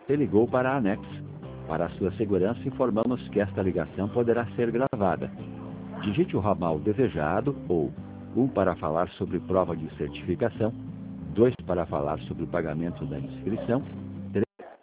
Você ligou para a Anex. Para a sua segurança, informamos que esta ligação poderá ser gravada. Digite o ramal desejado ou 1 para falar sobre prova de certificação, 2 para falar sobre o pagamento da inscrição, 3...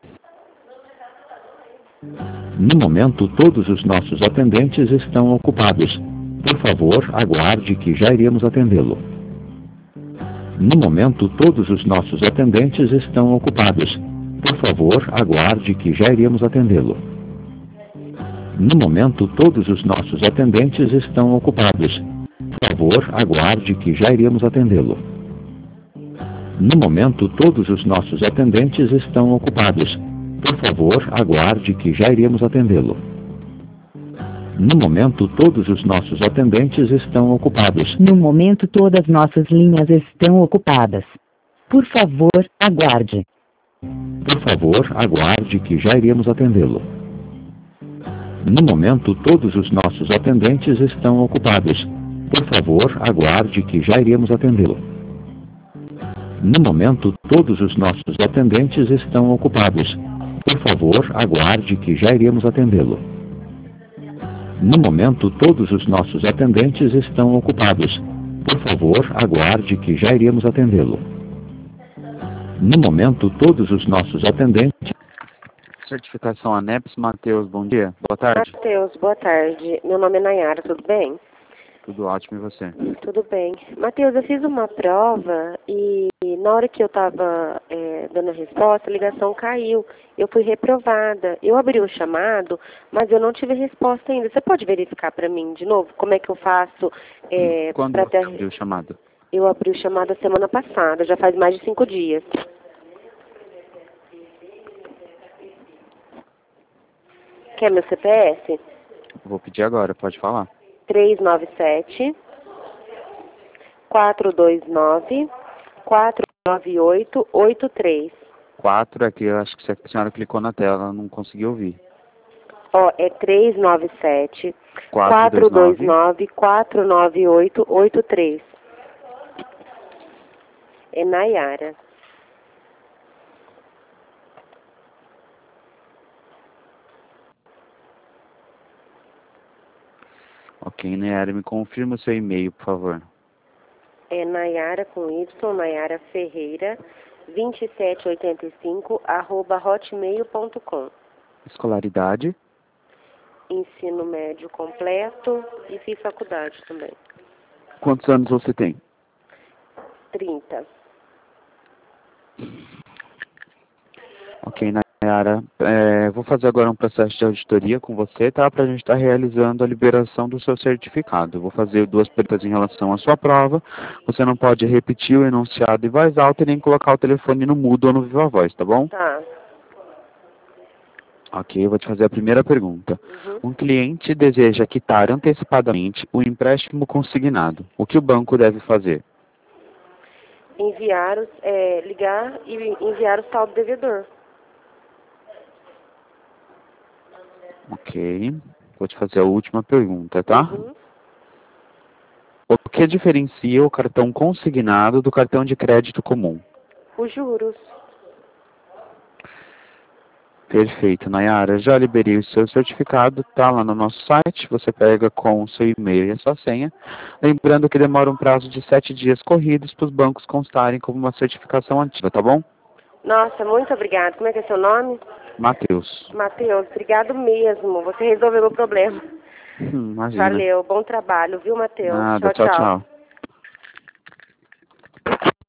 No momento, todos os nossos atendentes estão ocupados. Por favor, aguarde que já iremos atendê-lo. No momento, todos os nossos atendentes estão ocupados. Por favor, aguarde que já iremos atendê-lo. No momento, todos os nossos atendentes estão ocupados. Por favor, aguarde que já iremos atendê-lo. No momento, todos os nossos atendentes estão ocupados. Por favor, aguarde que já iremos atendê-lo. No momento, todos os nossos atendentes estão ocupados. No momento, todas nossas linhas estão ocupadas. Por favor, aguarde. Por favor, aguarde que já iremos atendê-lo. No momento, todos os nossos atendentes estão ocupados. Por favor, aguarde que já iremos atendê-lo. No momento, todos os nossos atendentes estão ocupados. Por favor, aguarde que já iremos atendê-lo. No momento, todos os nossos atendentes estão ocupados. Por favor, aguarde que já iremos atendê-lo. No momento, todos os nossos atendentes... Certificação ANEPS, Matheus, bom dia. Boa tarde. Matheus, boa tarde. Meu nome é Nayara, tudo bem? Tudo ótimo, e você? Tudo bem. Matheus, eu fiz uma prova e na hora que eu estava dando a resposta, a ligação caiu. Eu fui reprovada. Eu abri o chamado, mas eu não tive resposta ainda. Você pode verificar para mim de novo como é que eu faço? Quando você abriu o chamado? Eu abri o chamado a semana passada, já faz mais de 5 dias. Quer meu CPF? Vou pedir agora, pode falar. 397 429 498 83. 4 aqui, eu acho que a senhora clicou na tela, não conseguiu ouvir. Ó, é 397 429 498 83. É Nayara. Ok, Nayara, me confirma o seu e-mail, por favor. É Nayara com Y, Nayara Ferreira, 2785, @hotmail.com. Escolaridade? Ensino médio completo e fiz faculdade também. Quantos anos você tem? 30. Ok, Nayara, vou fazer agora um processo de auditoria com você, tá? Para a gente estar realizando a liberação do seu certificado. Vou fazer 2 perguntas em relação à sua prova. Você não pode repetir o enunciado em voz alta e nem colocar o telefone no mudo ou no viva voz, tá bom? Tá. Ok, eu vou te fazer a primeira pergunta. Um cliente deseja quitar antecipadamente o empréstimo consignado. O que o banco deve fazer? Ligar e enviar o saldo devedor. Ok, vou te fazer a última pergunta, tá? O que diferencia o cartão consignado do cartão de crédito comum? Os juros. Perfeito, Nayara. Já liberei o seu certificado, tá lá no nosso site. Você pega com o seu e-mail e a sua senha. Lembrando que demora um prazo de 7 dias corridos para os bancos constarem como uma certificação ativa, tá bom? Nossa, muito obrigada. Como é que é seu nome? Matheus. Matheus, obrigado mesmo. Você resolveu meu problema. Imagina. Valeu, bom trabalho, viu, Matheus? Nada, tchau, tchau.